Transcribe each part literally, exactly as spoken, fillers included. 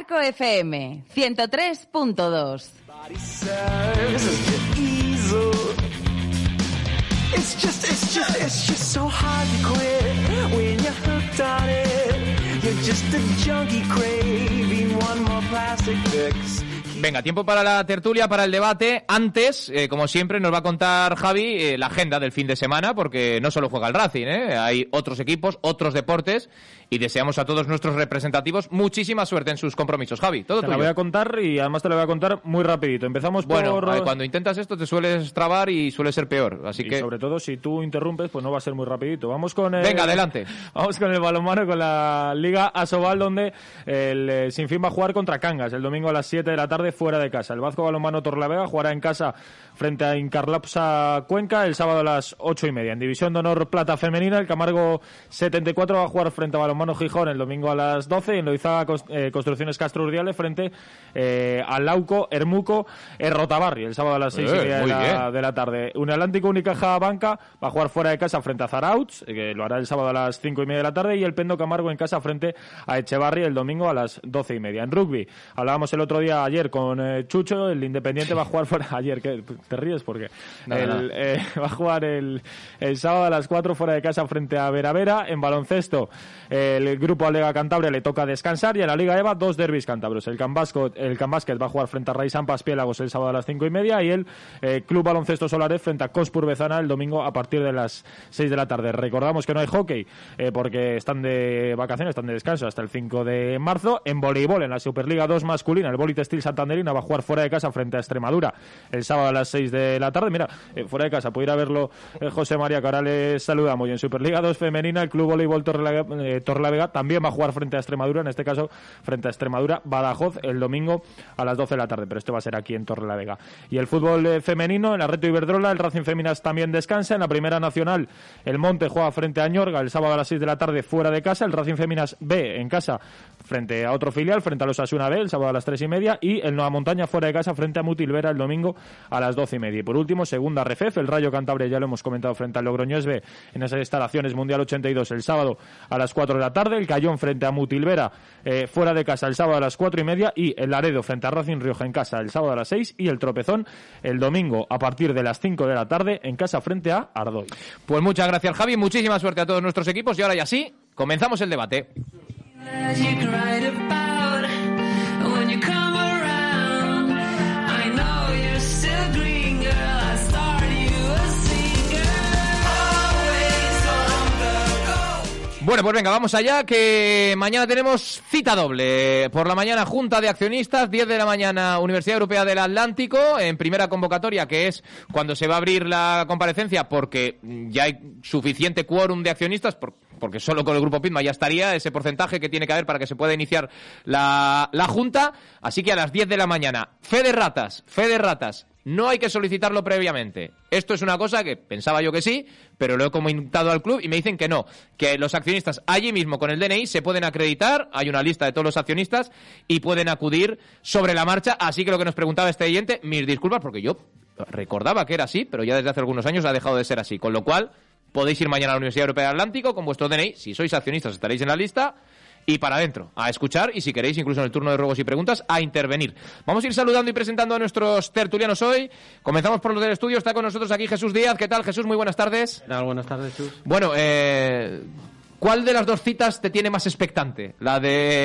Arco F M ciento tres punto dos. It's just, it's just, it's just so hard to quit when you're hooked on it. You're just a junkie craving one more plastic fix. Venga, tiempo para la tertulia, para el debate. Antes, eh, como siempre, nos va a contar Javi eh, la agenda del fin de semana, porque no solo juega el Racing, ¿eh? Hay otros equipos, otros deportes, y deseamos a todos nuestros representativos muchísima suerte en sus compromisos. Javi, todo te tuyo. Te la voy a contar y además te la voy a contar muy rapidito. Empezamos bueno, por... Bueno, cuando intentas esto te sueles trabar y suele ser peor, así y que... sobre todo si tú interrumpes, pues no va a ser muy rapidito. Vamos con el... Venga, adelante. Vamos con el balonmano, con la Liga Asobal, donde el eh, Sinfín va a jugar contra Cangas el domingo a las siete de la tarde fuera de casa. El Vasco Balonmano Torrelavega jugará en casa frente a Incarlapsa Cuenca el sábado a las ocho y media. En División de Honor Plata Femenina, el Camargo setenta y cuatro va a jugar frente a Balonmano Gijón el domingo a las doce, y en Loizaga eh, Construcciones Castro Urdiales frente eh, al Lauco Hermuco Errotabarri el sábado a las seis y media de, la, de la tarde. Unatlántico Unicaja Banca va a jugar fuera de casa frente a Zarauts, que lo hará el sábado a las cinco y media de la tarde, y el Pendo Camargo en casa frente a Echevarri el domingo a las doce y media. En rugby, hablábamos el otro día ayer con eh, Chucho, el Independiente va a jugar fuera ayer, que te ríes porque no, el, no. Eh, va a jugar el, el sábado a las cuatro fuera de casa frente a Vera Vera. En baloncesto, el grupo Alega Cantabria le toca descansar, y en la Liga EVA dos derbis cántabros. El Can Basket, el Can Basket va a jugar frente a Raisán Paspiélagos el sábado a las cinco y media, y el eh, Club Baloncesto Solares frente a Cospur Bezana el domingo a partir de las seis de la tarde. Recordamos que no hay hockey eh, porque están de vacaciones, están de descanso hasta el cinco de marzo. En voleibol, en la Superliga dos masculina, el Boli Textil Santanderina va a jugar fuera de casa frente a Extremadura el sábado a las seis de la tarde. Mira, eh, fuera de casa, puede ir a verlo eh, José María, que ahora les saludamos. Y en Superliga dos femenina, el Club Voleibol Torrelavega, eh, Torrelavega también va a jugar frente a Extremadura, en este caso frente a Extremadura Badajoz el domingo a las doce de la tarde, pero esto va a ser aquí en Torrelavega. Y el fútbol eh, femenino, en la Reto Iberdrola, el Racing Feminas también descansa. En la Primera Nacional, el Monte juega frente a Ñorga el sábado a las seis de la tarde fuera de casa. El Racing Feminas B en casa frente a otro filial, frente a los Asuna B el sábado a las tres y media, y el Nueva Montaña fuera de casa frente a Mutilvera el domingo a las doce y media. Y por último, segunda R F F, el Rayo Cantabria, ya lo hemos comentado, frente al Logroñés B en esas instalaciones Mundial ochenta y dos el sábado a las cuatro de la tarde. El Cayón frente a Mutilvera eh, fuera de casa el sábado a las cuatro y media, y el Laredo frente a Racing Rioja en casa el sábado a las seis, y el Tropezón el domingo a partir de las cinco de la tarde en casa frente a Ardoy. Pues muchas gracias, Javi, muchísima suerte a todos nuestros equipos, y ahora ya sí, comenzamos el debate. Bueno, pues venga, vamos allá, que mañana tenemos cita doble. Por la mañana, Junta de Accionistas, diez de la mañana, Universidad Europea del Atlántico, en primera convocatoria, que es cuando se va a abrir la comparecencia, porque ya hay suficiente quórum de accionistas, por, porque solo con el Grupo Pitma ya estaría ese porcentaje que tiene que haber para que se pueda iniciar la, la Junta. Así que a las diez de la mañana, fe de ratas, fe de ratas. No hay que solicitarlo previamente. Esto es una cosa que pensaba yo que sí, pero lo he comentado al club y me dicen que no, que los accionistas allí mismo con el D N I se pueden acreditar, hay una lista de todos los accionistas y pueden acudir sobre la marcha. Así que lo que nos preguntaba este oyente, mis disculpas porque yo recordaba que era así, pero ya desde hace algunos años ha dejado de ser así. Con lo cual, podéis ir mañana a la Universidad Europea del Atlántico con vuestro D N I, si sois accionistas estaréis en la lista. Y para adentro, a escuchar, y si queréis, incluso en el turno de ruegos y preguntas, a intervenir. Vamos a ir saludando y presentando a nuestros tertulianos hoy. Comenzamos por los del estudio. Está con nosotros aquí Jesús Díaz. ¿Qué tal, Jesús? Muy buenas tardes. ¿Qué tal? Buenas tardes, Jesús. Bueno, eh... ¿cuál de las dos citas te tiene más expectante? ¿La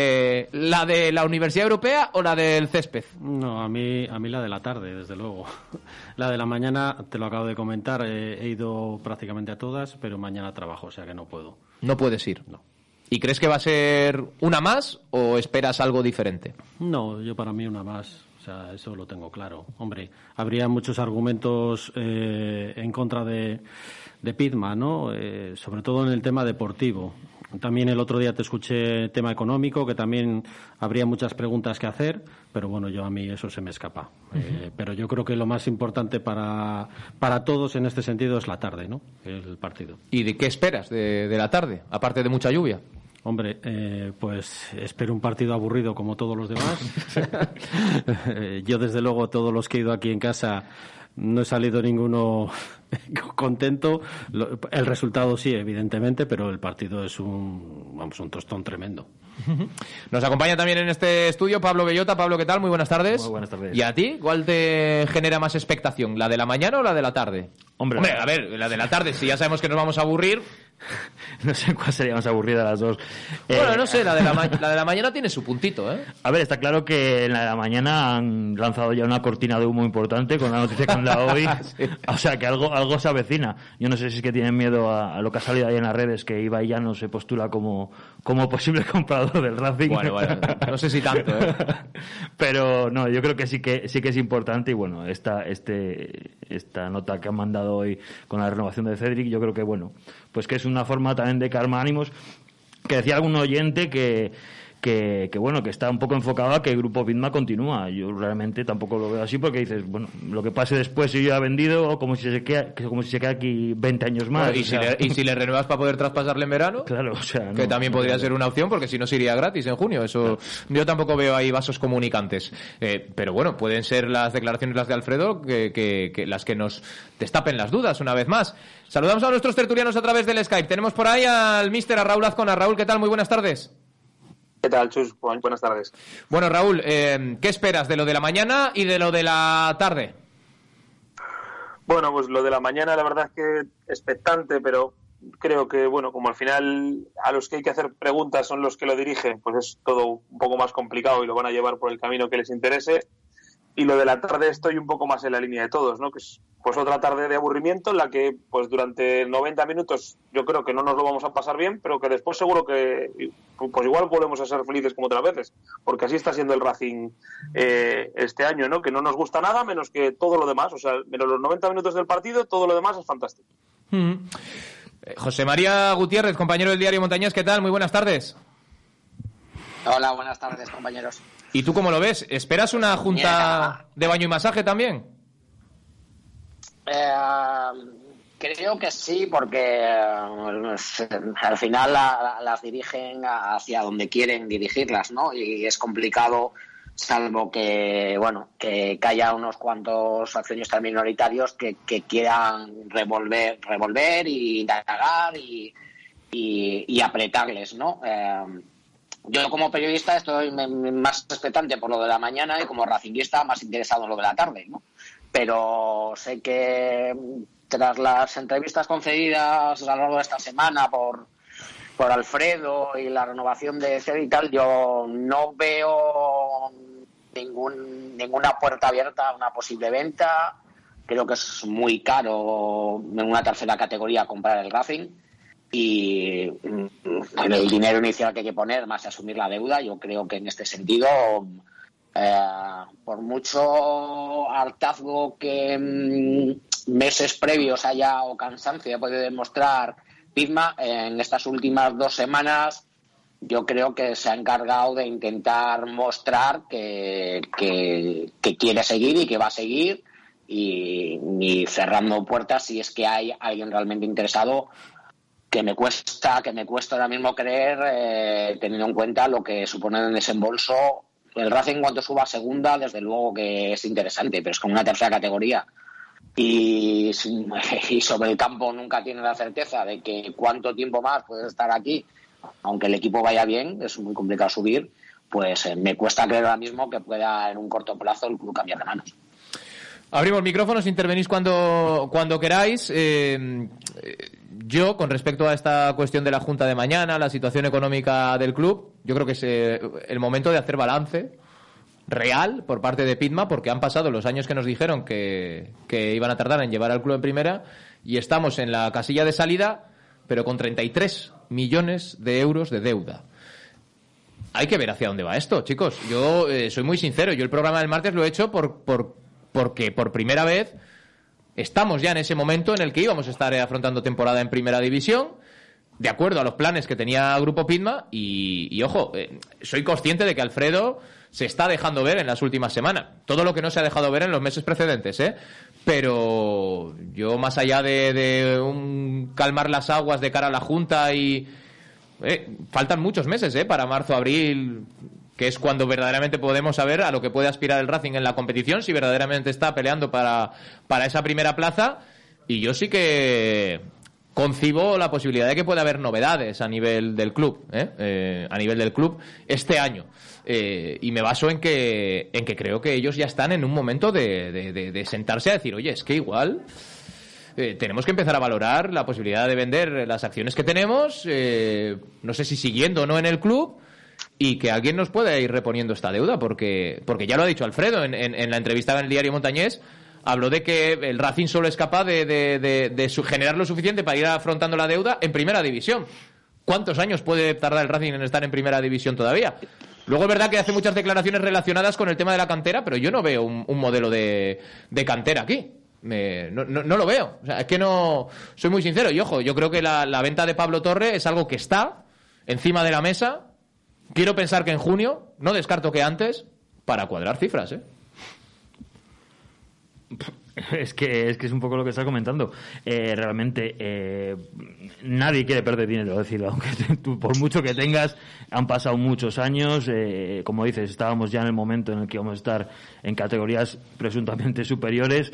de la de la Universidad Europea o la del césped? No, a mí a mí la de la tarde, desde luego. La de la mañana, te lo acabo de comentar, eh, he ido prácticamente a todas, pero mañana trabajo, o sea que no puedo. No puedes ir. No. ¿Y crees que va a ser una más o esperas algo diferente? No, yo para mí una más. O sea, eso lo tengo claro. Hombre, habría muchos argumentos eh, en contra de, de Pitma, ¿no? Eh, sobre todo en el tema deportivo. También el otro día te escuché tema económico, que también habría muchas preguntas que hacer, pero bueno, yo a mí eso se me escapa. Uh-huh. Eh, pero yo creo que lo más importante para, para todos en este sentido es la tarde, ¿no? El partido. ¿Y de qué esperas de, de la tarde, aparte de mucha lluvia? Hombre, eh, pues espero un partido aburrido como todos los demás. Yo, desde luego, todos los que he ido aquí en casa, no he salido ninguno contento. El resultado sí, evidentemente, pero el partido es un, vamos, un tostón tremendo. Nos acompaña también en este estudio Pablo Bellota. Pablo, ¿qué tal? Muy buenas tardes. Muy buenas tardes. ¿Y a ti? ¿Cuál te genera más expectación? ¿La de la mañana o la de la tarde? Hombre, Hombre, a ver, la de la tarde, si ya sabemos que nos vamos a aburrir. No sé cuál sería más aburrida de las dos. Bueno, Eh, no sé, la de la, ma- la de la mañana tiene su puntito, ¿eh? A ver, está claro que en la de la mañana han lanzado ya una cortina de humo importante con la noticia que han dado hoy. Sí. O sea, que algo algo se avecina. Yo no sé si es que tienen miedo a, a lo que ha salido ahí en las redes, que Ibai ya no se postula como, como posible comprador del Racing. Bueno, bueno, no sé si tanto, ¿eh? Pero no, yo creo que sí que sí que es importante. Y bueno, esta, este, esta nota que han mandado hoy con la renovación de Cedric, yo creo que bueno, pues que es una forma también de calmar ánimos. Que decía algún oyente que, que, que bueno, que está un poco enfocado a que el grupo Pitma continúa. Yo realmente tampoco lo veo así, porque dices, bueno, lo que pase después si yo he vendido, o como si se queda, como si se queda aquí veinte años más. Bueno, y, o si sea, le, y si le renuevas para poder traspasarle en verano, claro, o sea, que no, también no, podría no. ser una opción, porque si no se iría gratis en junio. Eso yo tampoco veo ahí vasos comunicantes. Eh, pero bueno, pueden ser las declaraciones las de Alfredo que, que, que las que nos destapen las dudas una vez más. Saludamos a nuestros tertulianos a través del Skype. Tenemos por ahí al míster, a Raúl Azcona. Raúl, ¿qué tal? Muy buenas tardes. ¿Qué tal, Chus? Bu- Buenas tardes. Bueno, Raúl, eh, ¿qué esperas de lo de la mañana y de lo de la tarde? Bueno, pues lo de la mañana la verdad es que expectante, pero creo que, bueno, como al final a los que hay que hacer preguntas son los que lo dirigen, pues es todo un poco más complicado y lo van a llevar por el camino que les interese. Y lo de la tarde estoy un poco más en la línea de todos, ¿no? Que es pues otra tarde de aburrimiento en la que pues durante noventa minutos yo creo que no nos lo vamos a pasar bien, pero que después seguro que pues igual volvemos a ser felices como otras veces, porque así está siendo el Racing eh, este año, ¿no? Que no nos gusta nada menos que todo lo demás, o sea, menos los noventa minutos del partido, todo lo demás es fantástico. Mm. Eh, José María Gutiérrez, compañero del diario Montañés, ¿qué tal? Muy buenas tardes. Hola, buenas tardes, compañeros. ¿Y tú cómo lo ves? ¿Esperas una junta de baño y masaje también? Eh, creo que sí, porque eh, al final la, las dirigen hacia donde quieren dirigirlas, ¿no? Y es complicado, salvo que, bueno, que, que haya unos cuantos accionistas minoritarios que, que quieran revolver, revolver y indagar y, y, y apretarles, ¿no? Eh, Yo como periodista estoy más expectante por lo de la mañana y como racinguista más interesado en lo de la tarde, ¿no? Pero sé que tras las entrevistas concedidas a lo largo de esta semana por, por Alfredo y la renovación de Cedric y tal, yo no veo ningún, ninguna puerta abierta a una posible venta. Creo que es muy caro en una tercera categoría comprar el Racing. Y el dinero inicial que hay que poner más asumir la deuda, yo creo que en este sentido eh, por mucho hartazgo que mm, meses previos haya o cansancio haya podido demostrar Pitma, en estas últimas dos semanas yo creo que se ha encargado de intentar mostrar que, que, que quiere seguir y que va a seguir, y, y cerrando puertas si es que hay alguien realmente interesado, que me cuesta que me cuesta ahora mismo creer, eh, teniendo en cuenta lo que supone el desembolso. El Racing, cuando suba a segunda, desde luego que es interesante, pero es como una tercera categoría y, y sobre el campo nunca tienes la certeza de que cuánto tiempo más puedes estar aquí, aunque el equipo vaya bien, es muy complicado subir. Pues eh, me cuesta creer ahora mismo que pueda en un corto plazo el club cambiar de manos. Abrimos micrófonos, intervenís cuando, cuando queráis. Eh, yo, con respecto a esta cuestión de la Junta de mañana, la situación económica del club, yo creo que es eh, el momento de hacer balance real por parte de Pitma, porque han pasado los años que nos dijeron que, que iban a tardar en llevar al club en primera, y estamos en la casilla de salida, pero con treinta y tres millones de euros de deuda. Hay que ver hacia dónde va esto, chicos. Yo eh, soy muy sincero, yo el programa del martes lo he hecho por, por porque por primera vez estamos ya en ese momento en el que íbamos a estar afrontando temporada en primera división, de acuerdo a los planes que tenía Grupo Pitma, y, y ojo, eh, soy consciente de que Alfredo se está dejando ver en las últimas semanas, todo lo que no se ha dejado ver en los meses precedentes, ¿eh? Pero yo, más allá de, de un calmar las aguas de cara a la Junta, y eh, faltan muchos meses, ¿eh? Para marzo, abril, que es cuando verdaderamente podemos saber a lo que puede aspirar el Racing en la competición, si verdaderamente está peleando para, para esa primera plaza. Y yo sí que concibo la posibilidad de que pueda haber novedades a nivel del club, ¿eh? Eh, a nivel del club este año. Eh, y me baso en que en que creo que ellos ya están en un momento de, de, de, de sentarse a decir, oye, es que igual eh, tenemos que empezar a valorar la posibilidad de vender las acciones que tenemos, eh, no sé si siguiendo o no en el club, y que alguien nos pueda ir reponiendo esta deuda, porque porque ya lo ha dicho Alfredo en, en, en la entrevista en el diario Montañés. Habló de que el Racing solo es capaz de, de, de, de generar lo suficiente para ir afrontando la deuda en primera división. ¿Cuántos años puede tardar el Racing en estar en primera división todavía? Luego es verdad que hace muchas declaraciones relacionadas con el tema de la cantera, pero yo no veo un, un modelo de, de cantera aquí. Me, no, no, no lo veo. O sea, es que no. Soy muy sincero. Y ojo, yo creo que la, la venta de Pablo Torre es algo que está encima de la mesa. Quiero pensar que en junio, no descarto que antes, para cuadrar cifras, ¿eh? Es que, es que es un poco lo que está comentando. Eh, realmente eh, nadie quiere perder dinero, es decir, aunque tú, por mucho que tengas, han pasado muchos años, eh, como dices, estábamos ya en el momento en el que íbamos a estar en categorías presuntamente superiores,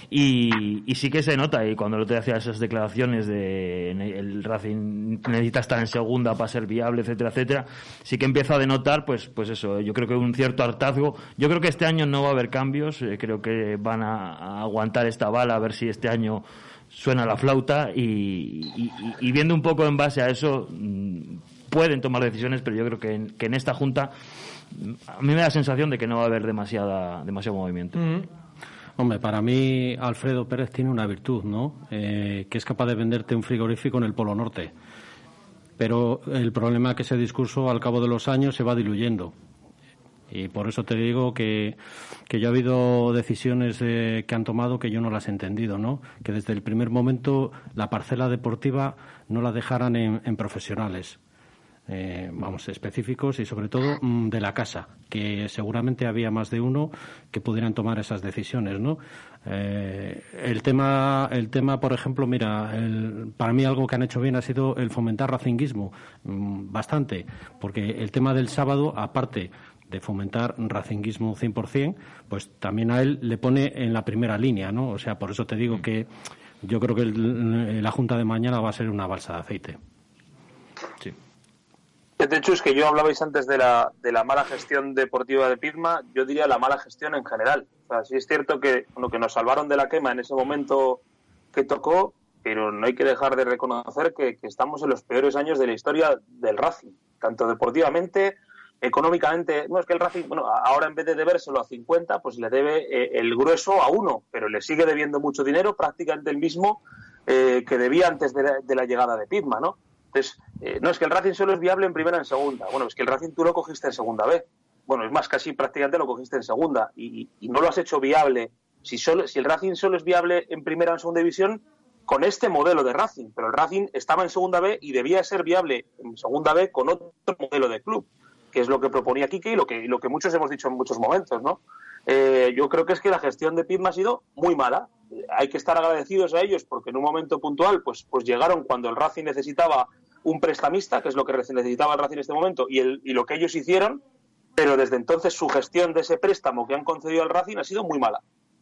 y, y sí que se nota, y cuando lo te hacía esas declaraciones de el Racing necesita estar en segunda para ser viable, etcétera, etcétera, sí que empieza a denotar, pues, pues eso, yo creo que un cierto hartazgo. Yo creo que este año no va a haber cambios, eh, creo que van a, a aguantar esta bala, a ver si este año suena la flauta, y, y, y viendo un poco en base a eso pueden tomar decisiones, pero yo creo que en, que en esta junta a mí me da la sensación de que no va a haber demasiada demasiado movimiento. Mm. Hombre, para mí Alfredo Pérez tiene una virtud, ¿no? Eh, que es capaz de venderte un frigorífico en el Polo Norte. Pero el problema es que ese discurso al cabo de los años se va diluyendo. Y por eso te digo que, que ya ha habido decisiones eh, que han tomado que yo no las he entendido, ¿no? Que desde el primer momento la parcela deportiva no la dejaran en, en profesionales. Eh, vamos, específicos y sobre todo mmm, de la casa, que seguramente había más de uno que pudieran tomar esas decisiones, ¿no? Eh, el tema, el tema, por ejemplo, mira, el, para mí algo que han hecho bien ha sido el fomentar racinguismo, mmm, bastante, porque el tema del sábado, aparte de fomentar racinguismo cien por ciento, pues también a él le pone en la primera línea, ¿no? O sea, por eso te digo que yo creo que el, la junta de mañana va a ser una balsa de aceite. Sí. De hecho, es que yo hablabais antes de la, de la mala gestión deportiva de Pizma, yo diría la mala gestión en general. O sea, sí es cierto que, bueno, que nos salvaron de la quema en ese momento que tocó, pero no hay que dejar de reconocer que, que estamos en los peores años de la historia del Racing, tanto deportivamente, económicamente. No, es que el Racing, bueno, ahora en vez de debérselo a cincuenta, pues le debe eh, el grueso a uno, pero le sigue debiendo mucho dinero, prácticamente el mismo eh, que debía antes de la, de la llegada de Pizma, ¿no? Entonces, eh, no, es que el Racing solo es viable en primera y en segunda. Bueno, es que el Racing tú lo cogiste en segunda B. Bueno, es más, casi prácticamente lo cogiste en segunda y, y no lo has hecho viable. Si solo, si el Racing solo es viable en primera o en segunda división, con este modelo de Racing. Pero el Racing estaba en segunda B y debía ser viable en segunda B con otro modelo de club, que es lo que proponía Quique y lo que, y lo que muchos hemos dicho en muchos momentos, ¿no? Eh, yo creo que es que la gestión de Pizma ha sido muy mala. Hay que estar agradecidos a ellos porque en un momento puntual pues, pues llegaron cuando el Racing necesitaba un prestamista, que es lo que necesitaba el Racing en este momento, y, el, y lo que ellos hicieron, pero desde entonces su gestión de ese préstamo que han concedido al Racing ha sido muy mala.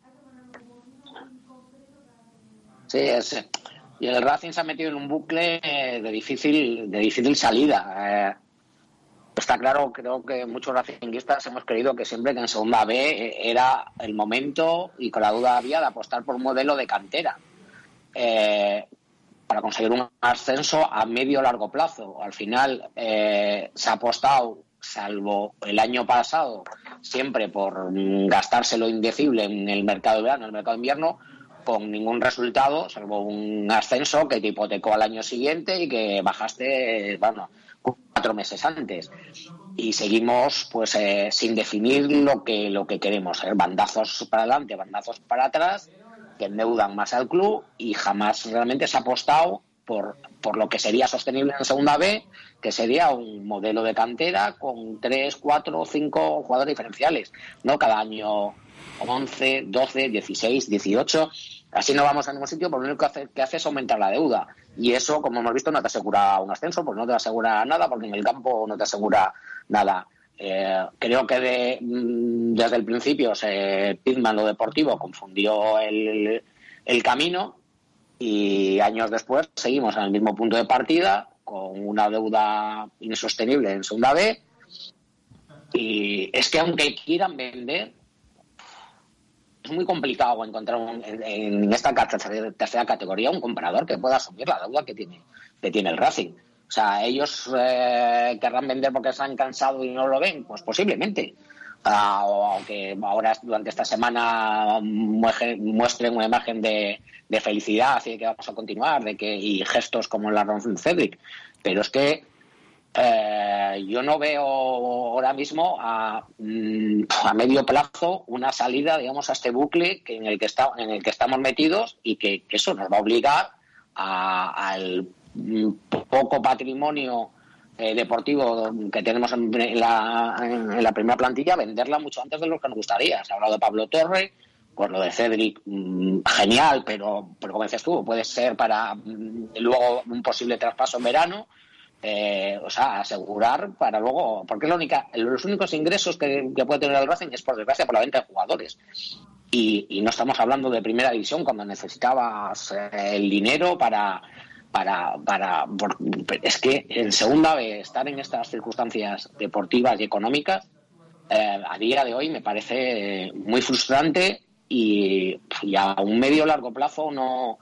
Sí, es, y el Racing se ha metido en un bucle de difícil, de difícil salida. Eh, Está claro, creo que muchos racinguistas hemos creído que siempre que en segunda B era el momento, y con la duda había, de apostar por un modelo de cantera eh, para conseguir un ascenso a medio o largo plazo. Al final eh, se ha apostado, salvo el año pasado, siempre por gastarse lo indecible en el mercado de verano, en el mercado de invierno, con ningún resultado, salvo un ascenso que te hipotecó al año siguiente y que bajaste, bueno, cuatro meses antes. Y seguimos pues eh, sin definir lo que lo que queremos, ¿eh? Bandazos para adelante, bandazos para atrás, que endeudan más al club, y jamás realmente se ha apostado por, por lo que sería sostenible en segunda B, que sería un modelo de cantera con tres, cuatro, cinco jugadores diferenciales, no cada año once, doce, dieciséis, dieciocho. Así no vamos a ningún sitio, porque lo único que hace, que hace es aumentar la deuda. Y eso, como hemos visto, no te asegura un ascenso, pues no te asegura nada, porque en el campo no te asegura nada. Eh, creo que de, desde el principio se Pizma en lo deportivo confundió el, el camino y años después seguimos en el mismo punto de partida con una deuda insostenible en Segunda B y es que aunque quieran vender es muy complicado encontrar un, en, en esta tercera categoría un comprador que pueda asumir la deuda que tiene, que tiene el Racing. O sea, ellos eh, querrán vender porque se han cansado y no lo ven, pues posiblemente. Uh, o aunque ahora durante esta semana muestren una imagen de, de felicidad y de que vamos a continuar, de que y gestos como la Ron Cedric. Pero es que eh, yo no veo ahora mismo a, a medio plazo una salida, digamos, a este bucle que en el que está, en el que estamos metidos y que, que eso nos va a obligar a, al poco patrimonio eh, deportivo que tenemos en la, en la primera plantilla, venderla mucho antes de lo que nos gustaría. Se ha hablado de Pablo Torre, pues lo de Cedric, mmm, genial, pero, pero como dices tú, puede ser para mmm, luego un posible traspaso en verano, eh, o sea, asegurar para luego, porque la única, los únicos ingresos que, que puede tener el Racing es por desgracia por la venta de jugadores. Y, y no estamos hablando de primera división cuando necesitabas eh, el dinero para Para, para, por, es que en segunda vez estar en estas circunstancias deportivas y económicas eh, a día de hoy me parece muy frustrante y, y a un medio o largo plazo no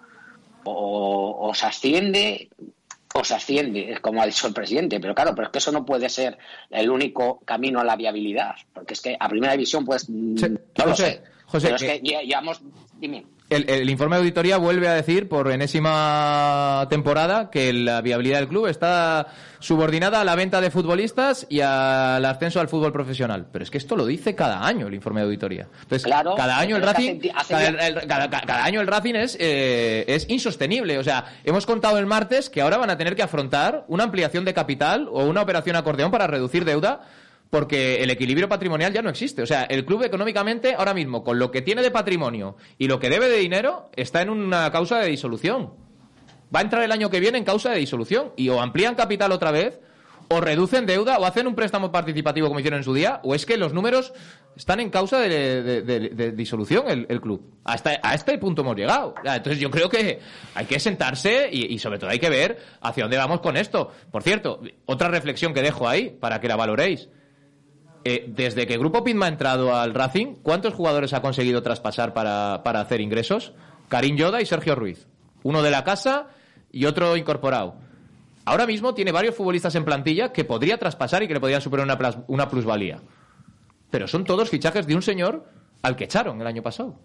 o, o se asciende o se asciende, como ha dicho el presidente, pero claro, pero es que eso no puede ser el único camino a la viabilidad, porque es que a primera división pues sí, no José, lo sé, José, pero que... es que ya, llevamos, dime. El, el informe de auditoría vuelve a decir por enésima temporada que la viabilidad del club está subordinada a la venta de futbolistas y al ascenso al fútbol profesional. Pero es que esto lo dice cada año el informe de auditoría. Entonces, claro, cada año el Racing, hace, hace cada, el, cada, cada año el Racing es, eh, es insostenible. O sea, hemos contado el martes que ahora van a tener que afrontar una ampliación de capital o una operación acordeón para reducir deuda, porque el equilibrio patrimonial ya no existe. O sea, el club económicamente, ahora mismo, con lo que tiene de patrimonio y lo que debe de dinero, está en una causa de disolución. Va a entrar el año que viene en causa de disolución. Y o amplían capital otra vez, o reducen deuda, o hacen un préstamo participativo como hicieron en su día, o es que los números están en causa de, de, de, de disolución el, el club. Hasta a este punto hemos llegado. Entonces yo creo que hay que sentarse y, y sobre todo hay que ver hacia dónde vamos con esto. Por cierto, otra reflexión que dejo ahí, para que la valoréis. Eh, desde que el Grupo Pizma ha entrado al Racing, ¿cuántos jugadores ha conseguido traspasar para, para hacer ingresos? Karim Yoda y Sergio Ruiz. Uno de la casa y otro incorporado. Ahora mismo tiene varios futbolistas en plantilla que podría traspasar y que le podrían superar una, plas, una plusvalía. Pero son todos fichajes de un señor al que echaron el año pasado.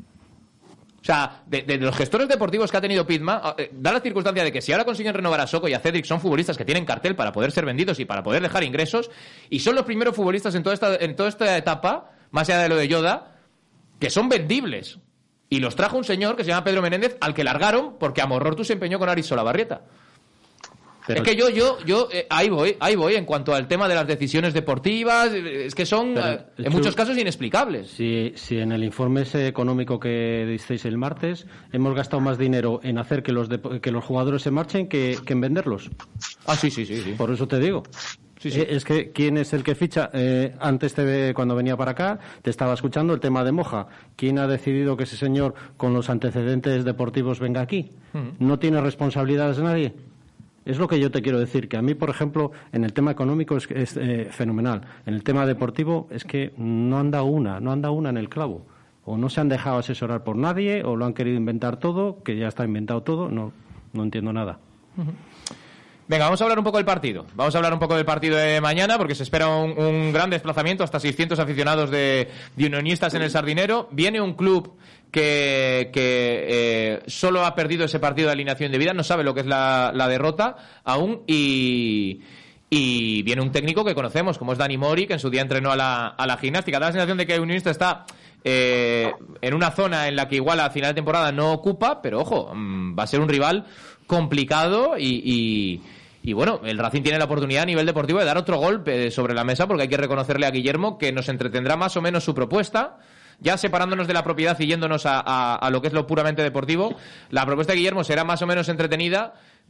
O sea, de, de los gestores deportivos que ha tenido Pizma, eh, da la circunstancia de que si ahora consiguen renovar a Soko y a Cedric, son futbolistas que tienen cartel para poder ser vendidos y para poder dejar ingresos, y son los primeros futbolistas en toda esta, en toda esta etapa, más allá de lo de Yoda, que son vendibles. Y los trajo un señor que se llama Pedro Menéndez, al que largaron porque Amorortu se empeñó con Aris Solabarrieta. Pero... Es que yo, yo, yo, eh, ahí voy, ahí voy, en cuanto al tema de las decisiones deportivas, eh, es que son, Pero, eh, en muchos casos, inexplicables. Si, si en el informe ese económico que disteis el martes, hemos gastado más dinero en hacer que los, de, que los jugadores se marchen que, que en venderlos. Ah, sí, sí, sí. sí. Por eso te digo. Sí, sí. Eh, es que, ¿quién es el que ficha? Eh, antes, te, cuando venía para acá, te estaba escuchando el tema de Moja. ¿Quién ha decidido que ese señor, con los antecedentes deportivos, venga aquí? Uh-huh. ¿No tiene responsabilidades de nadie? Es lo que yo te quiero decir, que a mí, por ejemplo, en el tema económico es, es eh, fenomenal. En el tema deportivo es que no han dado una, no han dado una en el clavo. O no se han dejado asesorar por nadie, o lo han querido inventar todo, que ya está inventado todo. No, no entiendo nada. Uh-huh. Venga, vamos a hablar un poco del partido. Vamos a hablar un poco del partido de mañana, porque se espera un, un gran desplazamiento, hasta seiscientos aficionados de, de unionistas en el Sardinero. Viene un club que, que eh, solo ha perdido ese partido de alineación de vida, no sabe lo que es la, la derrota aún, y, y viene un técnico que conocemos, como es Dani Mori, que en su día entrenó a la, a la gimnástica. Da la sensación de que el unionista está eh, en una zona en la que igual a final de temporada no ocupa, pero ojo, va a ser un rival complicado y... y Y bueno, el Racing tiene la oportunidad a nivel deportivo de dar otro golpe sobre la mesa, porque hay que reconocerle a Guillermo que nos entretendrá más o menos su propuesta. Ya separándonos de la propiedad y yéndonos a, a, a lo que es lo puramente deportivo, la propuesta de Guillermo será más o menos entretenida,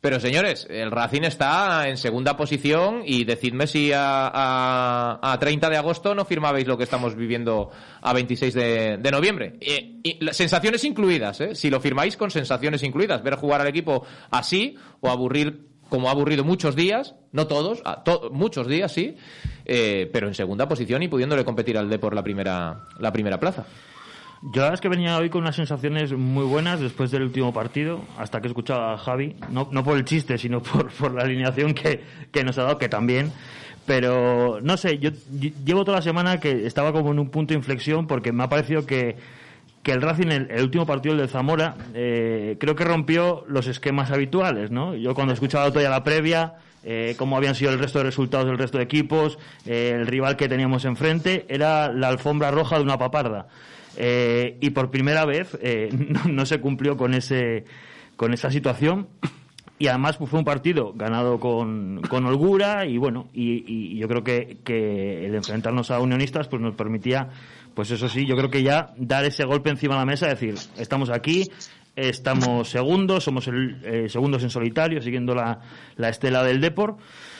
Pero señores, el Racing está en segunda posición y decidme si a, a, a treinta de agosto no firmabais lo que estamos viviendo a veintiséis de, de noviembre. Y, y sensaciones incluidas, ¿eh? Si lo firmáis con sensaciones incluidas, ver jugar al equipo así o aburrir como ha aburrido muchos días, no todos, a to- muchos días sí, eh, pero en segunda posición y pudiéndole competir al Depor la primera, la primera plaza. Yo la verdad es que venía hoy con unas sensaciones muy buenas después del último partido, hasta que he escuchado a Javi, no, no por el chiste, sino por, por la alineación que, que nos ha dado, que también, pero no sé, yo, yo llevo toda la semana que estaba como en un punto de inflexión porque me ha parecido que, que el Racing, el, el último partido, el de Zamora, eh, creo que rompió los esquemas habituales, ¿no? Yo cuando he escuchado todavía la previa, eh, cómo habían sido el resto de resultados del resto de equipos, eh, el rival que teníamos enfrente, era la alfombra roja de una paparda. Eh, y por primera vez eh, no, no se cumplió con ese con esa situación y además pues, fue un partido ganado con, con holgura y bueno y, y yo creo que, que el enfrentarnos a Unionistas pues nos permitía pues eso sí, yo creo que ya dar ese golpe encima de la mesa, decir estamos aquí, estamos segundos, somos el, eh, segundos en solitario siguiendo la, la estela del Depor,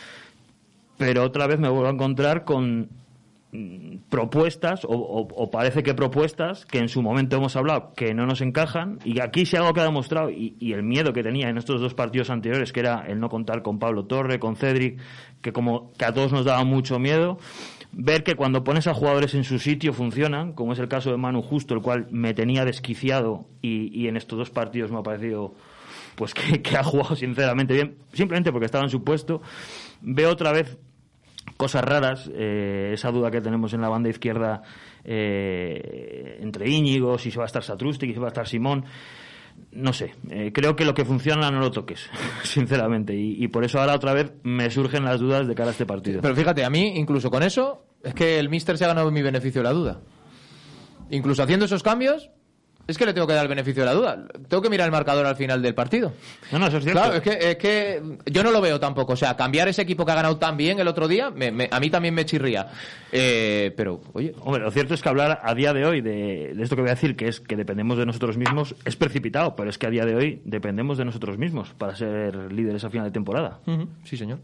pero otra vez me vuelvo a encontrar con propuestas o, o, o parece que propuestas que en su momento hemos hablado que no nos encajan y aquí si algo que ha demostrado y, y el miedo que tenía en estos dos partidos anteriores, que era el no contar con Pablo Torre, con Cedric, que como que a todos nos daba mucho miedo, ver que cuando pones a jugadores en su sitio funcionan, como es el caso de Manu Justo, el cual me tenía desquiciado y, y en estos dos partidos me ha parecido pues que, que ha jugado sinceramente bien, simplemente porque estaba en su puesto. Veo otra vez cosas raras, eh, esa duda que tenemos en la banda izquierda eh, entre Íñigo, si se va a estar Satrústic, si va a estar Simón, no sé, eh, creo que lo que funciona no lo toques, sinceramente, y, y por eso ahora otra vez me surgen las dudas de cara a este partido. Pero fíjate, a mí, incluso con eso, es que el míster se ha ganado mi beneficio de la duda. Incluso haciendo esos cambios, es que le tengo que dar el beneficio de la duda. Tengo que mirar el marcador al final del partido. No, no, eso es cierto. Claro, es que, es que yo no lo veo tampoco. O sea, cambiar ese equipo que ha ganado tan bien el otro día, me, me, a mí también me chirría. Eh, pero, oye... Hombre, lo cierto es que hablar a día de hoy de, de esto que voy a decir, que es que dependemos de nosotros mismos, es precipitado, pero es que a día de hoy dependemos de nosotros mismos para ser líderes a final de temporada. Uh-huh. Sí, señor.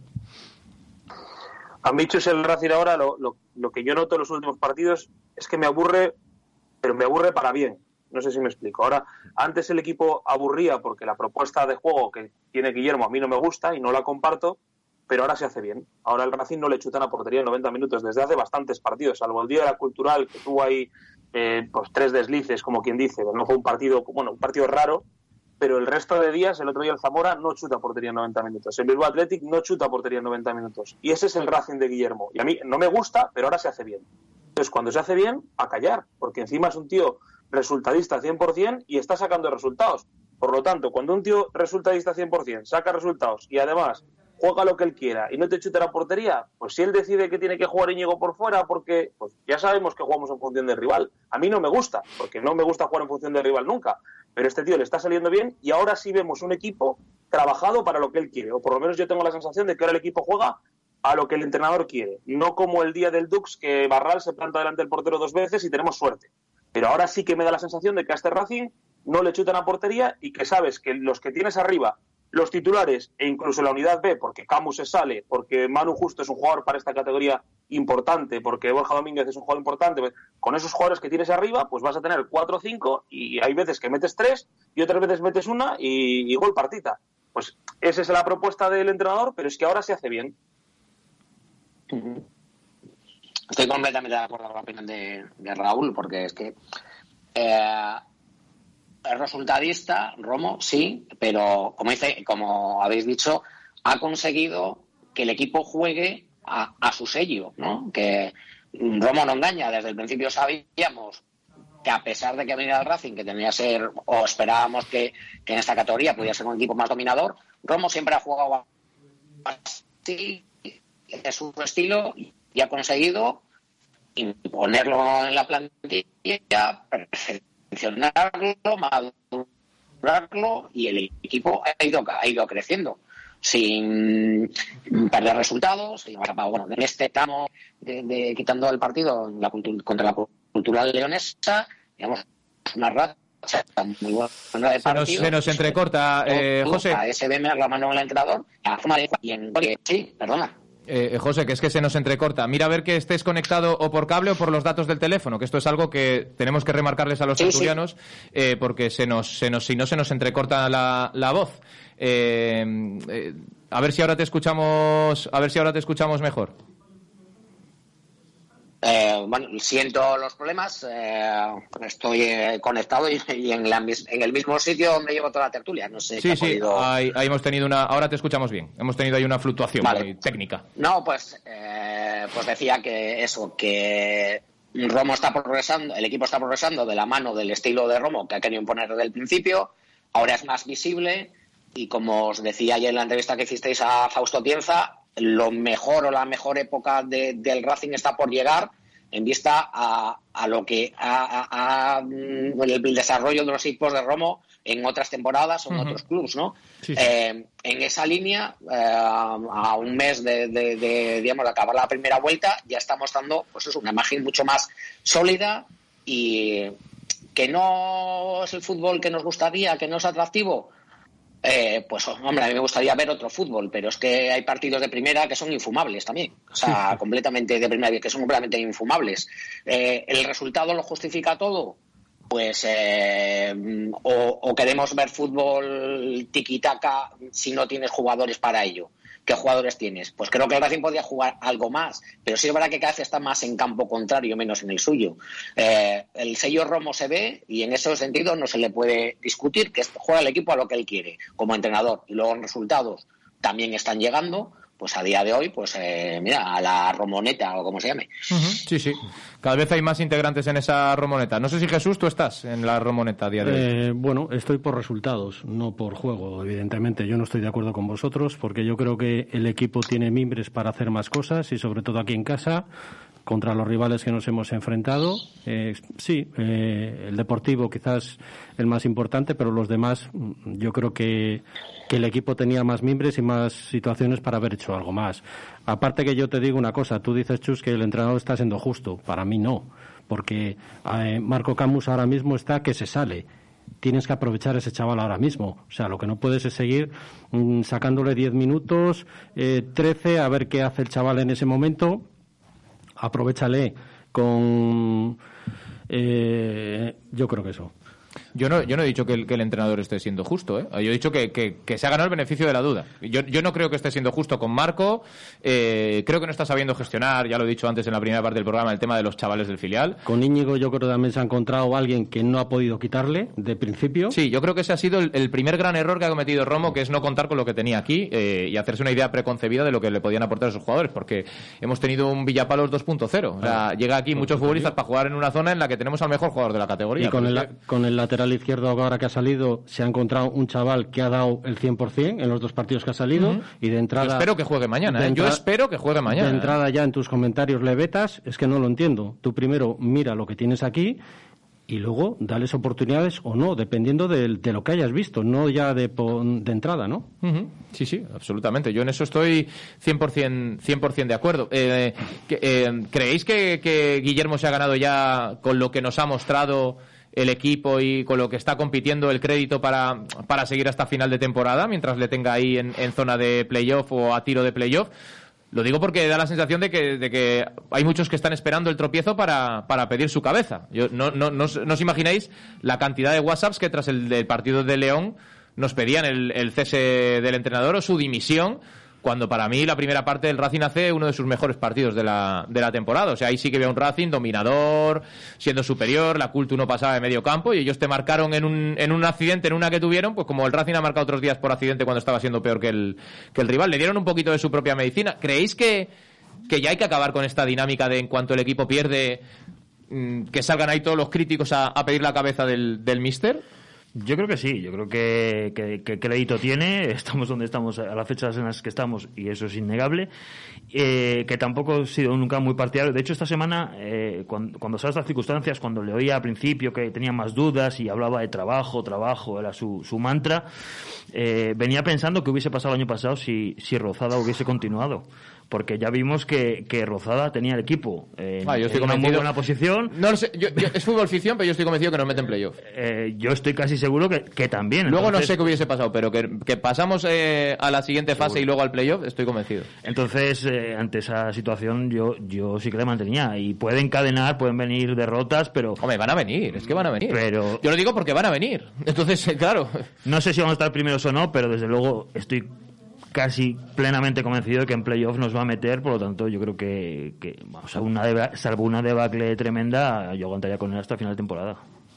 A mí, es el Racing ahora, lo, lo, lo que yo noto en los últimos partidos es que me aburre, pero me aburre para bien. No sé si me explico. Ahora, antes el equipo aburría porque la propuesta de juego que tiene Guillermo a mí no me gusta y no la comparto, pero ahora se hace bien. Ahora el Racing no le chutan a portería en noventa minutos desde hace bastantes partidos, salvo el día de la Cultural, que tuvo ahí eh, pues tres deslices, como quien dice. No fue un partido, bueno, un partido raro, pero el resto de días, el otro día el Zamora no chuta a portería en noventa minutos. El Bilbao Athletic no chuta a portería en noventa minutos. Y ese es el Racing de Guillermo. Y a mí no me gusta, pero ahora se hace bien. Entonces, cuando se hace bien, a callar, porque encima es un tío resultadista cien por ciento y está sacando resultados. Por lo tanto, cuando un tío resultadista cien por ciento saca resultados y además juega lo que él quiera y no te chuta la portería, pues si él decide que tiene que jugar Íñigo por fuera, porque pues ya sabemos que jugamos en función del rival. A mí no me gusta, porque no me gusta jugar en función del rival nunca, pero este tío le está saliendo bien y ahora sí vemos un equipo trabajado para lo que él quiere, o por lo menos yo tengo la sensación de que ahora el equipo juega a lo que el entrenador quiere, no como el día del Dux, que Barral se planta delante del portero dos veces y tenemos suerte. Pero ahora sí que me da la sensación de que a este Racing no le chutan a portería y que sabes que los que tienes arriba, los titulares e incluso la unidad B, porque Camus se sale, porque Manu Justo es un jugador para esta categoría importante, porque Borja Domínguez es un jugador importante, pues, con esos jugadores que tienes arriba, pues vas a tener cuatro o cinco y hay veces que metes tres y otras veces metes una y, y gol partita. Pues esa es la propuesta del entrenador, pero es que ahora se hace bien. Estoy completamente de acuerdo con la opinión de, de Raúl, porque es que eh, es resultadista, Romo, sí, pero como dice, como habéis dicho, ha conseguido que el equipo juegue a, a su sello, ¿no? Que Romo no engaña, desde el principio sabíamos que a pesar de que venía el Racing, que tenía que ser, o esperábamos que, que en esta categoría pudiera ser un equipo más dominador, Romo siempre ha jugado así, de su estilo, y ha conseguido imponerlo en la plantilla, perfeccionarlo, madurarlo, y el equipo ha ido, ha ido creciendo sin perder resultados. Y ahora, bueno, en este tramo de, de quitando el partido en la cultu- contra la Cultural Leonesa, digamos, una racha muy bueno de se, nos, se nos entrecorta, eh, José. A ese B M la mano del entrenador, y en sí, perdona. Eh, José, que es que se nos entrecorta. Mira a ver que estés conectado o por cable o por los datos del teléfono, que esto es algo que tenemos que remarcarles a los sí, tertulianos, sí. Eh, porque se nos, se nos, si no se nos entrecorta la, la voz. Eh, eh, a ver si ahora te escuchamos, a ver si ahora te escuchamos mejor. Eh, bueno, siento los problemas, eh, estoy eh, conectado y, y en, la, en el mismo sitio donde llevo toda la tertulia. No sé. Sí, qué sí, podido... ahí, ahí hemos tenido una. Ahora te escuchamos bien. Hemos tenido ahí una fluctuación vale. muy técnica. No, pues, eh, pues decía que eso, que Romo está progresando, el equipo está progresando de la mano del estilo de Romo que ha querido imponer desde el principio. Ahora es más visible y como os decía ayer en la entrevista que hicisteis a Fausto Tienza, lo mejor o la mejor época de, del Racing está por llegar en vista a, a lo que a, a, a el desarrollo de los equipos de Romo en otras temporadas o en uh-huh. otros clubes, ¿no? Sí, sí. Eh, en esa línea, eh, a un mes de, de, de, digamos, de acabar la primera vuelta, ya está mostrando pues eso, una imagen mucho más sólida y que no es el fútbol que nos gustaría, que no es atractivo. Eh, pues hombre, a mí me gustaría ver otro fútbol, pero es que hay partidos de primera que son infumables también, o sea, sí. completamente de primera, que son completamente infumables. Eh, ¿el resultado lo justifica todo? Pues eh, o, o queremos ver fútbol tiki-taka si no tienes jugadores para ello. ¿Qué jugadores tienes? Pues creo que el Racing podría jugar algo más, pero sí es verdad que cada vez está más en campo contrario, menos en el suyo. Eh, el sello Romo se ve y en ese sentido no se le puede discutir que juega el equipo a lo que él quiere como entrenador. Y luego los resultados también están llegando, pues a día de hoy, pues eh, mira, a la Romoneta o como se llame. Uh-huh. Sí, sí. Cada vez hay más integrantes en esa Romoneta. No sé si Jesús, tú estás en la Romoneta a día de hoy. Eh, bueno, estoy por resultados, no por juego, evidentemente. Yo no estoy de acuerdo con vosotros porque yo creo que el equipo tiene mimbres para hacer más cosas y sobre todo aquí en casa, contra los rivales que nos hemos enfrentado. Eh, sí, eh, el Deportivo quizás el más importante, pero los demás yo creo que, que el equipo tenía más mimbres y más situaciones para haber hecho algo más. Aparte que yo te digo una cosa, tú dices, Chus, que el entrenador está siendo justo. Para mí no, porque eh, Marco Camus ahora mismo está que se sale. Tienes que aprovechar a ese chaval ahora mismo. O sea, lo que no puedes es seguir mmm, sacándole diez minutos, eh, trece, a ver qué hace el chaval en ese momento. Aprovéchale con... Eh, yo creo que eso. Yo no, yo no he dicho que el, que el entrenador esté siendo justo, ¿eh? Yo he dicho que, que, que se ha ganado el beneficio de la duda. Yo, yo no creo que esté siendo justo con Marco. Eh, creo que no está sabiendo gestionar, ya lo he dicho antes en la primera parte del programa, el tema de los chavales del filial. Con Íñigo yo creo que también se ha encontrado alguien que no ha podido quitarle de principio. Sí, yo creo que ese ha sido el, el primer gran error que ha cometido Romo, que es no contar con lo que tenía aquí eh, y hacerse una idea preconcebida de lo que le podían aportar a esos jugadores, porque hemos tenido un Villapalos dos punto cero. O sea, ah, llega aquí muchos futbolistas para jugar en una zona en la que tenemos al mejor jugador de la categoría. Y con el, que... con el lateral izquierdo ahora que ha salido, se ha encontrado un chaval que ha dado el cien por ciento en los dos partidos que ha salido, uh-huh. y de entrada... Yo espero que juegue mañana, ¿eh? Yo espero que juegue mañana. De entrada ya en tus comentarios le vetas, es que no lo entiendo. Tú primero mira lo que tienes aquí y luego dales oportunidades o no, dependiendo de, de lo que hayas visto, no ya de, de entrada, ¿no? Uh-huh. Sí, sí, absolutamente. Yo en eso estoy cien por ciento, cien por ciento de acuerdo. Eh, que, eh, ¿Creéis que, que Guillermo se ha ganado ya con lo que nos ha mostrado el equipo y con lo que está compitiendo el crédito para, para seguir hasta final de temporada, mientras le tenga ahí en, en zona de playoff o a tiro de playoff? Lo digo porque da la sensación de que, de que hay muchos que están esperando el tropiezo para, para pedir su cabeza. Yo, no, no, no, no os imagináis la cantidad de WhatsApps que tras el del partido de León nos pedían el, el cese del entrenador o su dimisión, cuando para mí la primera parte del Racing hace uno de sus mejores partidos de la, de la temporada. O sea, ahí sí que veo un Racing dominador, siendo superior, la Cultu no pasaba de medio campo y ellos te marcaron en un, en un accidente, en una que tuvieron, pues como el Racing ha marcado otros días por accidente cuando estaba siendo peor que el, que el rival. Le dieron un poquito de su propia medicina. ¿Creéis que, que ya hay que acabar con esta dinámica de en cuanto el equipo pierde, mmm, que salgan ahí todos los críticos a, a pedir la cabeza del, del míster? Yo creo que sí, yo creo que, que, que crédito tiene, estamos donde estamos a las fechas en las que estamos y eso es innegable, eh, que tampoco he sido nunca muy partidario. De hecho, esta semana, eh, cuando, cuando sabes las circunstancias, cuando le oía al principio que tenía más dudas y hablaba de trabajo, trabajo, era su, su mantra, eh, venía pensando que hubiese pasado el año pasado si, si Rozada hubiese continuado. porque ya vimos que, que Rozada tenía el equipo eh, ah, yo estoy en una muy buena posición. No lo sé, yo, yo, es fútbol ficción, pero yo estoy convencido que nos meten playoff. Eh, yo estoy casi seguro que, que también. Luego Entonces, no sé qué hubiese pasado, pero que, que pasamos eh, a la siguiente fase seguro. Y luego al playoff, estoy convencido. Entonces, eh, ante esa situación, yo, yo sí que le mantenía. Y puede encadenar, pueden venir derrotas, pero... Hombre, van a venir, es que van a venir. Pero... Yo lo digo porque van a venir. Entonces, claro... No sé si vamos a estar primeros o no, pero desde luego estoy casi plenamente convencido de que en playoff nos va a meter, por lo tanto yo creo que, que vamos, salvo una, deba- salvo una debacle tremenda, yo aguantaría con él hasta el final de temporada.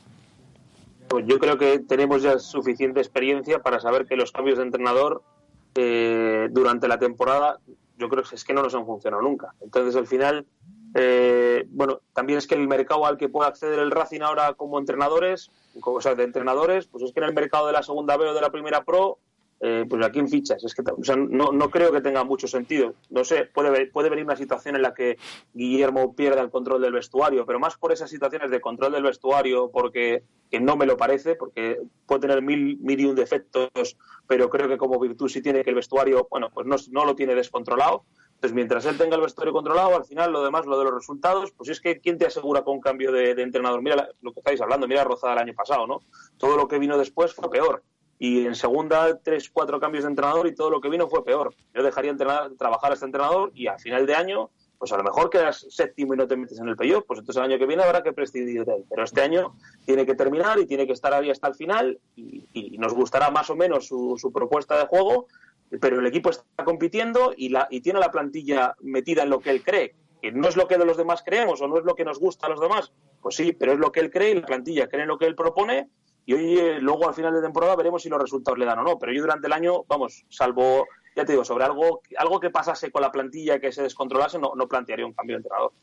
Pues yo creo que tenemos ya suficiente experiencia para saber que los cambios de entrenador eh, durante la temporada, yo creo que es que no nos han funcionado nunca. Entonces al final, eh, bueno, también es que el mercado al que puede acceder el Racing ahora como entrenadores, o sea, de entrenadores, pues es que en el mercado de la segunda B o de la primera Pro, Eh, pues a quién fichas. Es que o sea, no, no creo que tenga mucho sentido. No sé, puede, puede venir una situación en la que Guillermo pierda el control del vestuario, pero más por esas situaciones de control del vestuario, porque que no me lo parece, porque puede tener mil, mil y un defectos, pero creo que como virtud sí tiene que el vestuario, bueno, pues no, no lo tiene descontrolado. Entonces, mientras él tenga el vestuario controlado, al final lo demás, lo de los resultados, pues es que ¿quién te asegura con un cambio de, de entrenador? Mira la, lo que estáis hablando, mira Rozada el año pasado, ¿no? Todo lo que vino después fue peor. Y en segunda, tres, cuatro cambios de entrenador y todo lo que vino fue peor. Yo dejaría entrenar, trabajar a este entrenador y a final de año, pues a lo mejor quedas séptimo y no te metes en el playoff, pues entonces el año que viene habrá que prescindir de él. Pero este año tiene que terminar y tiene que estar ahí hasta el final y, y nos gustará más o menos su, su propuesta de juego, pero el equipo está compitiendo y, la, y tiene la plantilla metida en lo que él cree. Que no es lo que de los demás creemos o no es lo que nos gusta a los demás, pues sí, pero es lo que él cree y la plantilla cree en lo que él propone. Y hoy, eh, luego al final de temporada veremos si los resultados le dan o no. Pero yo durante el año, vamos, salvo, ya te digo, sobre algo algo que pasase con la plantilla que se descontrolase, no, no plantearía un cambio de entrenador.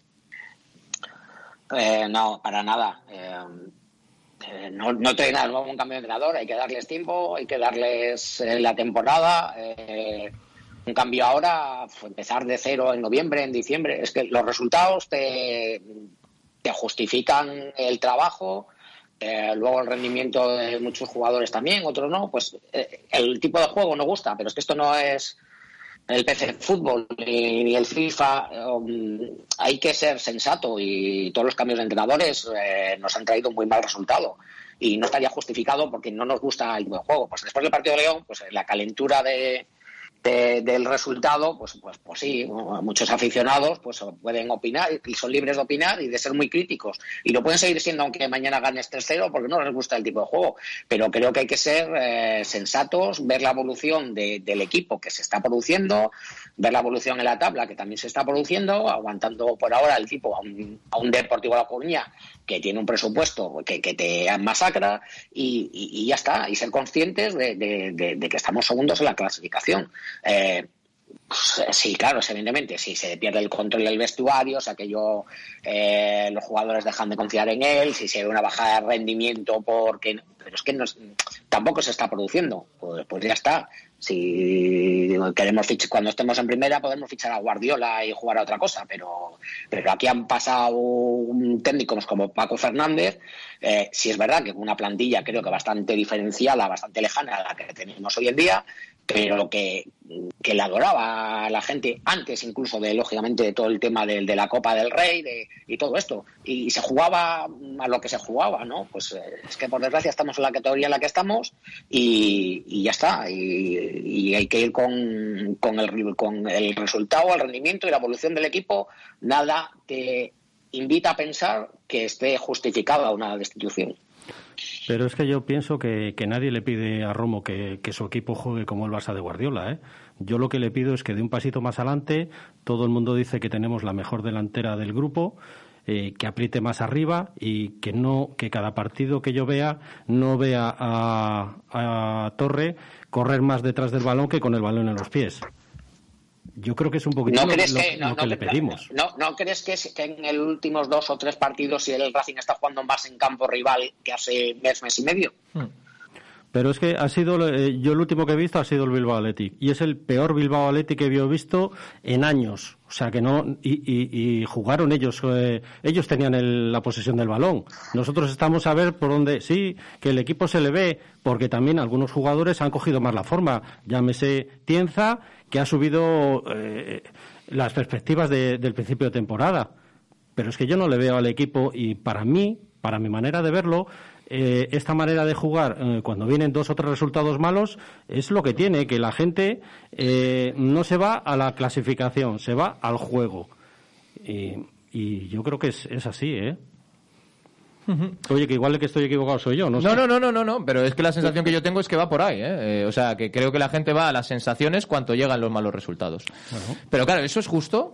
Eh, no, para nada. Eh, eh, no, no trae nada nuevo un cambio de entrenador. Hay que darles tiempo, hay que darles eh, la temporada. Eh, un cambio ahora, empezar de cero en noviembre, en diciembre. Es que los resultados te, te justifican el trabajo. Eh, luego el rendimiento de muchos jugadores también, otros no, pues eh, el tipo de juego no gusta, pero es que esto no es el P C Fútbol ni, ni el FIFA. Um, hay que ser sensato y todos los cambios de entrenadores eh, nos han traído un muy mal resultado y no estaría justificado porque no nos gusta el tipo de juego. Pues después del partido de León, pues la calentura de De, del resultado, pues, pues, pues sí, muchos aficionados pues pueden opinar y son libres de opinar y de ser muy críticos y lo pueden seguir siendo aunque mañana ganes tres cero porque no les gusta el tipo de juego, pero creo que hay que ser eh, sensatos, ver la evolución de, del equipo que se está produciendo, ver la evolución en la tabla que también se está produciendo, aguantando por ahora el tipo a un, a un Deportivo La Coruña que tiene un presupuesto que, que te masacra y, y, y ya está, y ser conscientes de, de, de, de que estamos segundos en la clasificación. Eh, pues, sí, claro, evidentemente, si se pierde el control del vestuario, o sea que yo, eh, los jugadores dejan de confiar en él, si se ve una bajada de rendimiento porque, pero es que no, tampoco se está produciendo, pues, pues ya está. Si queremos fichar, cuando estemos en primera podemos fichar a Guardiola y jugar a otra cosa, pero, pero aquí han pasado técnicos como Paco Fernández. Eh, si es verdad que una plantilla creo que bastante diferenciada, bastante lejana a la que tenemos hoy en día, pero que, que le adoraba a la gente antes incluso de, lógicamente, de todo el tema de, de la Copa del Rey de, y todo esto, y, y se jugaba a lo que se jugaba, ¿no? Pues eh, es que por desgracia estamos en la categoría en la que estamos y, y ya está, y, y hay que ir con, con, el, con el resultado, el rendimiento y la evolución del equipo. Nada te invita a pensar que esté justificada una destitución. Pero es que yo pienso que, que nadie le pide a Romo que, que su equipo juegue como el Barça de Guardiola, ¿eh? Yo lo que le pido es que dé un pasito más adelante. Todo el mundo dice que tenemos la mejor delantera del grupo, eh, que apriete más arriba y que no que cada partido que yo vea no vea a, a Torre correr más detrás del balón que con el balón en los pies. Yo creo que es un poquito ¿No lo, crees lo, que, no, lo que no, le pedimos. No, no, ¿no crees que, que en los últimos dos o tres partidos si el Racing está jugando más en campo rival que hace mes, mes y medio? Hmm. Pero es que ha sido, eh, yo el último que he visto ha sido el Bilbao Athletic y es el peor Bilbao Athletic que he visto en años. O sea que no, y, y, y jugaron ellos, eh, ellos tenían el, la posesión del balón. Nosotros estamos a ver por dónde, sí, que el equipo se le ve, porque también algunos jugadores han cogido más la forma. Llámese Tienza, que ha subido eh, las perspectivas de, del principio de temporada. Pero es que yo no le veo al equipo y para mí, para mi manera de verlo, eh, esta manera de jugar eh, cuando vienen dos o tres resultados malos es lo que tiene, que la gente eh, no se va a la clasificación, se va al juego. Y, y yo creo que es, es así, ¿eh? Oye, que igual el que estoy equivocado soy yo, ¿no? No, no, no, no, no, no, pero es que la sensación que yo tengo es que va por ahí, ¿eh? Eh, o sea, que creo que la gente va a las sensaciones cuando llegan los malos resultados. Uh-huh. Pero claro, ¿eso es justo?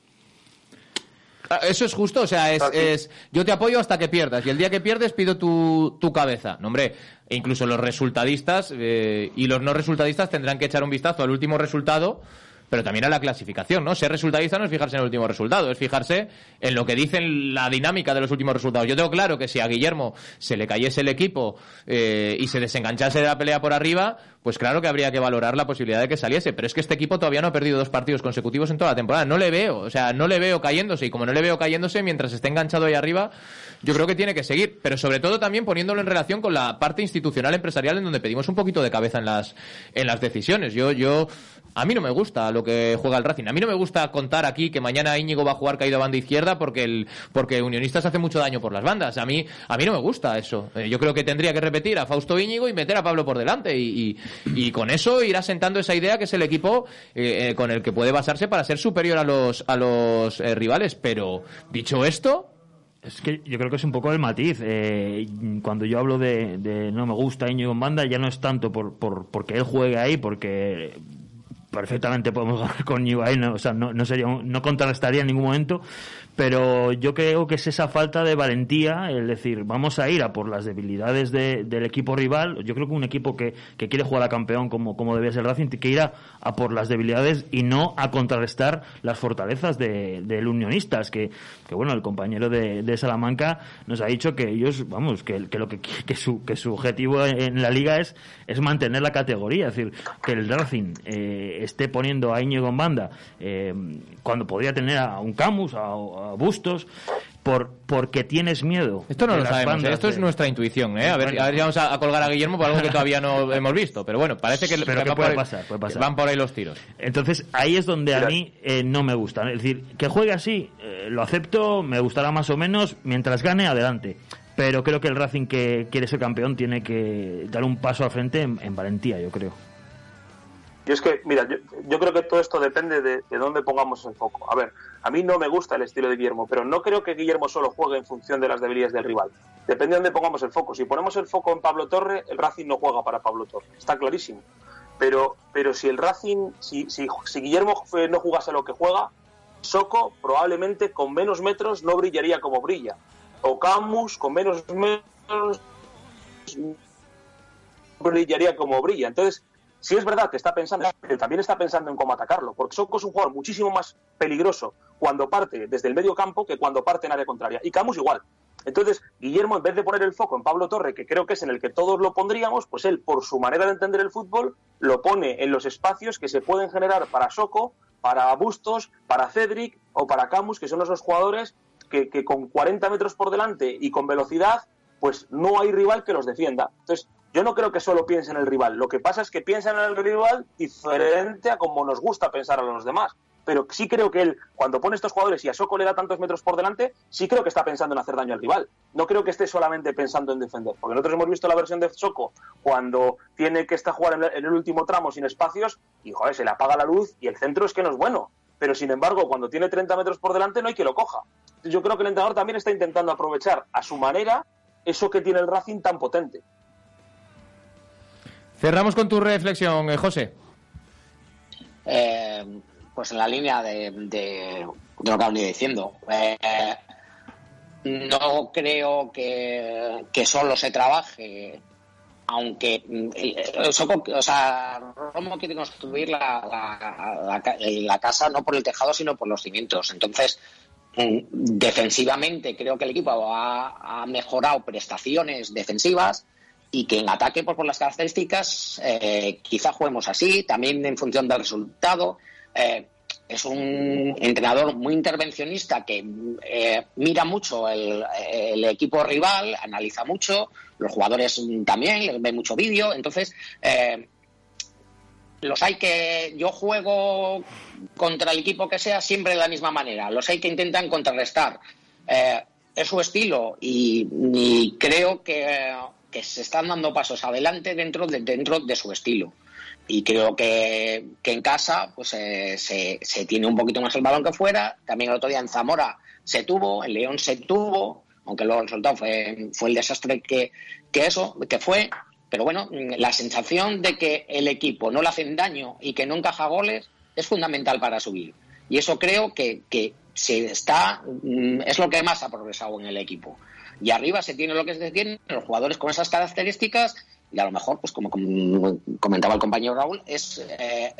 Eso es justo, o sea, es, es yo te apoyo hasta que pierdas, y el día que pierdes pido tu, tu cabeza. No, hombre, e incluso los resultadistas eh, y los no resultadistas tendrán que echar un vistazo al último resultado, pero también a la clasificación, ¿no? Ser resultadista no es fijarse en el último resultado, es fijarse en lo que dicen la dinámica de los últimos resultados. Yo tengo claro que si a Guillermo se le cayese el equipo eh, y se desenganchase de la pelea por arriba, pues claro que habría que valorar la posibilidad de que saliese. Pero es que este equipo todavía no ha perdido dos partidos consecutivos en toda la temporada. No le veo, o sea, no le veo cayéndose. Y como no le veo cayéndose, mientras esté enganchado ahí arriba, yo creo que tiene que seguir. Pero sobre todo también poniéndolo en relación con la parte institucional empresarial, en donde pedimos un poquito de cabeza en las, en las decisiones. Yo, yo, a mí no me gusta lo que juega el Racing. A mí no me gusta contar aquí que mañana Íñigo va a jugar caído a banda izquierda porque el, porque Unionistas hace mucho daño por las bandas. A mí, a mí no me gusta eso. Eh, yo creo que tendría que repetir a Fausto Íñigo y meter a Pablo por delante. Y, y, y con eso ir asentando esa idea que es el equipo eh, eh, con el que puede basarse para ser superior a los, a los eh, rivales. Pero, dicho esto... Es que yo creo que es un poco el matiz. Eh, cuando yo hablo de, de no me gusta Íñigo en banda, ya no es tanto por, por porque él juegue ahí, porque perfectamente podemos ganar con Íñigo ahí, no, o sea, no, no sería, no contrarrestaría en ningún momento, pero yo creo que es esa falta de valentía, el decir, vamos a ir a por las debilidades de, del equipo rival. Yo creo que un equipo que, que quiere jugar a campeón como, como debía ser el Racing, tiene que ir a, a por las debilidades y no a contrarrestar las fortalezas de, del Unionistas, que, que bueno, el compañero de, de Salamanca nos ha dicho que ellos, vamos, que, que lo que, que su, que su objetivo en la liga es, es mantener la categoría, es decir, que el Racing eh, esté poniendo a Íñigo en banda eh, cuando podría tener a un Camus, a, a Bustos, por porque tienes miedo. Esto no lo sabemos, ¿eh? Esto de... es nuestra intuición, ¿eh? A ver, a ver si vamos a, a colgar a Guillermo por algo que todavía no hemos visto, pero bueno, parece que, pero que, que puede, ahí, pasar, puede pasar. Van por ahí los tiros. Entonces, ahí es donde a mí eh, no me gusta. Es decir, que juegue así, eh, lo acepto, me gustará más o menos, mientras gane, adelante. Pero creo que el Racing que quiere ser campeón tiene que dar un paso al frente en, en valentía, yo creo. Y es que, mira, yo, yo creo que todo esto depende de, de dónde pongamos el foco. A ver, a mí no me gusta el estilo de Guillermo, pero no creo que Guillermo solo juegue en función de las debilidades del rival. Depende de dónde pongamos el foco. Si ponemos el foco en Pablo Torre, el Racing no juega para Pablo Torre. Está clarísimo. Pero, pero si el Racing, si, si, si Guillermo no jugase lo que juega, Soko probablemente con menos metros no brillaría como brilla. O Camus con menos metros brillaría como brilla. Entonces, sí es verdad que está pensando, él también está pensando en cómo atacarlo, porque Soko es un jugador muchísimo más peligroso cuando parte desde el medio campo que cuando parte en área contraria. Y Camus igual. Entonces, Guillermo, en vez de poner el foco en Pablo Torre, que creo que es en el que todos lo pondríamos, pues él, por su manera de entender el fútbol, lo pone en los espacios que se pueden generar para Soko, para Bustos, para Cedric o para Camus, que son esos jugadores que, que con cuarenta metros por delante y con velocidad, pues no hay rival que los defienda. Entonces, yo no creo que solo piense en el rival. Lo que pasa es que piensa en el rival diferente a como nos gusta pensar a los demás. Pero sí creo que él, cuando pone estos jugadores y a Soko le da tantos metros por delante, sí creo que está pensando en hacer daño al rival. No creo que esté solamente pensando en defender. Porque nosotros hemos visto la versión de Soko cuando tiene que estar jugar en el último tramo sin espacios y, joder, se le apaga la luz y el centro es que no es bueno. Pero, sin embargo, cuando tiene treinta metros por delante no hay que lo coja. Yo creo que el entrenador también está intentando aprovechar a su manera eso que tiene el Racing tan potente. Cerramos con tu reflexión, eh, José. Eh, pues en la línea de, de, de lo que han ido diciendo. Eh, no creo que, que solo se trabaje, aunque eh, Soko, o sea, Romo quiere construir la, la, la, la casa no por el tejado, sino por los cimientos. Entonces, defensivamente creo que el equipo ha, ha mejorado prestaciones defensivas, y que en ataque, pues por las características, eh, quizá juguemos así, también en función del resultado. Eh, es un entrenador muy intervencionista que eh, mira mucho el, el equipo rival, analiza mucho, los jugadores también, ve mucho vídeo, entonces eh, los hay que... Yo juego contra el equipo que sea siempre de la misma manera. Los hay que intentan contrarrestar. Eh, es su estilo y, y creo que, que se están dando pasos adelante dentro de, dentro de su estilo. Y creo que, que en casa pues eh, se, se tiene un poquito más el balón que fuera. También el otro día en Zamora se tuvo, en León se tuvo, aunque luego el resultado fue, fue el desastre que, que eso, que fue. Pero bueno, la sensación de que el equipo no le hacen daño y que no encaja goles es fundamental para subir. Y eso creo que, que se está, es lo que más ha progresado en el equipo. Y arriba se tiene lo que se tiene, los jugadores con esas características. Y a lo mejor, pues como comentaba el compañero Raúl, es eh,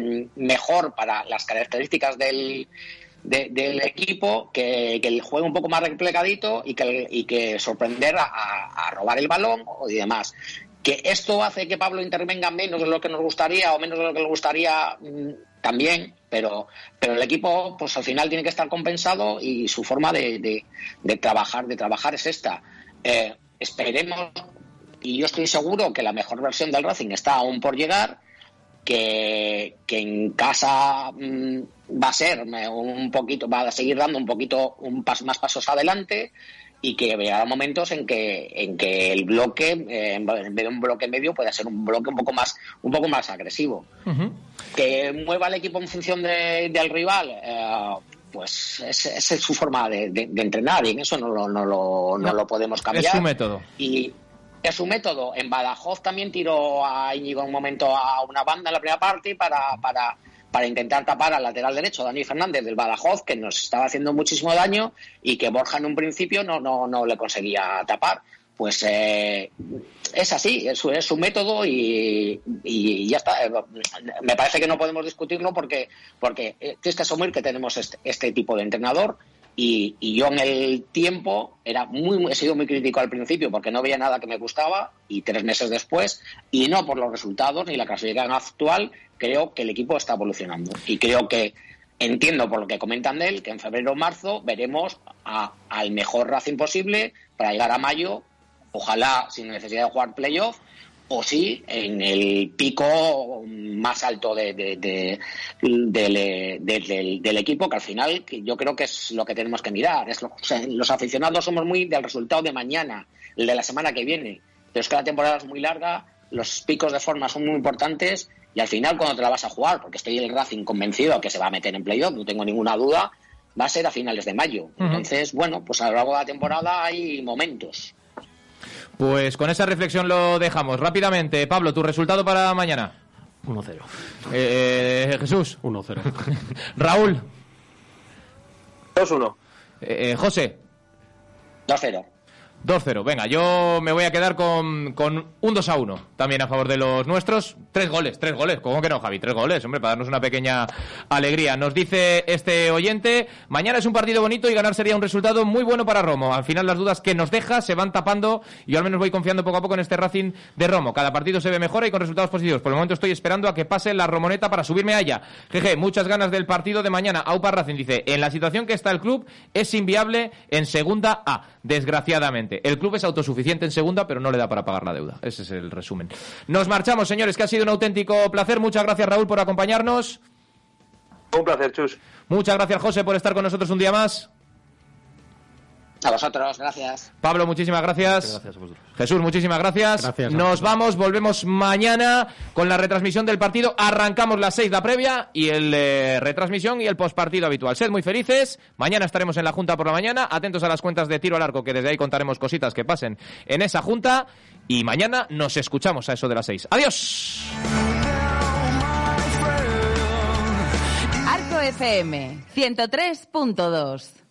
mejor para las características del, de, del equipo que, que el juego un poco más replegadito y que, y que sorprender a, a robar el balón y demás. Que esto hace que Pablo intervenga menos de lo que nos gustaría o menos de lo que le gustaría también, pero, pero el equipo pues al final tiene que estar compensado y su forma de, de, de trabajar de trabajar es esta. Eh, esperemos. Y yo estoy seguro que la mejor versión del Racing está aún por llegar, que, que en casa mmm, va a ser un poquito, va a seguir dando un poquito un pas, más pasos adelante y que habrá momentos en que en que el bloque, eh, en vez de un bloque medio, pueda ser un bloque un poco más un poco más agresivo. Uh-huh. Que mueva el equipo en función de, del rival. Eh, pues esa es, es su forma de, de, de entrenar y en eso no lo, no lo, no, no lo podemos cambiar. Es su método. Y es su método. En Badajoz también tiró a Íñigo un momento a una banda en la primera parte para, para, para intentar tapar al lateral derecho, Dani Fernández del Badajoz, que nos estaba haciendo muchísimo daño y que Borja en un principio no, no, no le conseguía tapar. Pues eh, es así, es su, es su método y, y ya está. Me parece que no podemos discutirlo porque, porque tienes que asumir que tenemos este, este tipo de entrenador. Y, y yo en el tiempo era muy, he sido muy crítico al principio porque no veía nada que me gustaba y tres meses después, y no por los resultados ni la clasificación actual, creo que el equipo está evolucionando. Y creo que, entiendo por lo que comentan de él, que en febrero o marzo veremos a, al mejor Racing posible para llegar a mayo, ojalá sin necesidad de jugar playoff, o sí en el pico más alto de, de, de, de, de, de, del, del equipo, que al final que yo creo que es lo que tenemos que mirar. Es lo, o sea, los aficionados somos muy del resultado de mañana, el de la semana que viene, pero es que la temporada es muy larga, los picos de forma son muy importantes y al final cuando te la vas a jugar, porque estoy el Racing convencido que se va a meter en playoff, no tengo ninguna duda, va a ser a finales de mayo. Uh-huh. Entonces, bueno, pues a lo largo de la temporada hay momentos. Pues con esa reflexión lo dejamos. Rápidamente, Pablo, ¿tu resultado para mañana? uno cero. Eh, Jesús. uno cero. Raúl. dos uno. Eh, José. dos cero. dos cero. Venga, yo me voy a quedar con, con un dos a uno. También a favor de los nuestros. Tres goles, tres goles. ¿Cómo que no, Javi? Tres goles, hombre, para darnos una pequeña alegría. Nos dice este oyente, mañana es un partido bonito y ganar sería un resultado muy bueno para Romo. Al final las dudas que nos deja se van tapando y yo al menos voy confiando poco a poco en este Racing de Romo. Cada partido se ve mejor y con resultados positivos. Por el momento estoy esperando a que pase la Romoneta para subirme a ella. Jeje, muchas ganas del partido de mañana. Aupa Racing dice, en la situación que está el club es inviable en segunda A, desgraciadamente. El club es autosuficiente en segunda, pero no le da para pagar la deuda. Ese es el resumen. Nos marchamos, señores, que ha sido un auténtico placer. Muchas gracias, Raúl, por acompañarnos. Un placer, Chus. Muchas gracias, José, por estar con nosotros un día más. A vosotros, gracias. Pablo, muchísimas gracias. Gracias a vosotros. Jesús, muchísimas gracias. Gracias. Nos vamos, volvemos mañana con la retransmisión del partido. Arrancamos las seis la previa y el eh, retransmisión y el postpartido habitual. Sed muy felices. Mañana estaremos en la Junta por la mañana. Atentos a las cuentas de Tiro al Arco, que desde ahí contaremos cositas que pasen en esa Junta. Y mañana nos escuchamos a eso de las seis. ¡Adiós! Arco F M ciento tres punto dos.